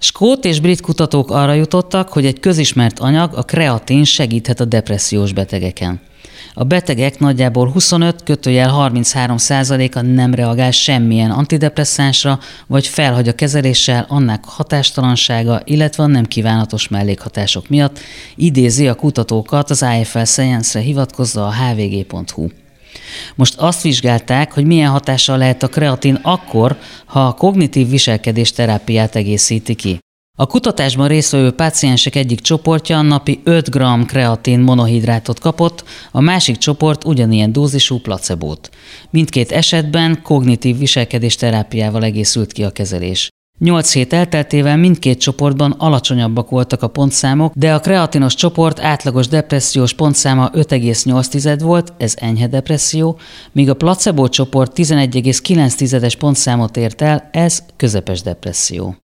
Skót és brit kutatók arra jutottak, hogy egy közismert anyag, a kreatin segíthet a depressziós betegeken. A betegek nagyjából 25-33%-a nem reagál semmilyen antidepresszánsra, vagy felhagy a kezeléssel annak hatástalansága, illetve a nem kívánatos mellékhatások miatt, idézi a kutatókat az IFL Science-re hivatkozva a hvg.hu. Most azt vizsgálták, hogy milyen hatással lehet a kreatin akkor, ha a kognitív viselkedés terápiát egészíti ki. A kutatásban résztvevő páciensek egyik csoportja napi 5 g kreatin monohidrátot kapott, a másik csoport ugyanilyen dózisú placebót. Mindkét esetben kognitív viselkedés terápiával egészült ki a kezelés. 8 hét elteltével mindkét csoportban alacsonyabbak voltak a pontszámok, de a kreatinos csoport átlagos depressziós pontszáma 5,8 volt, ez enyhe depresszió, míg a placebo csoport 11,9-es pontszámot ért el, ez közepes depresszió.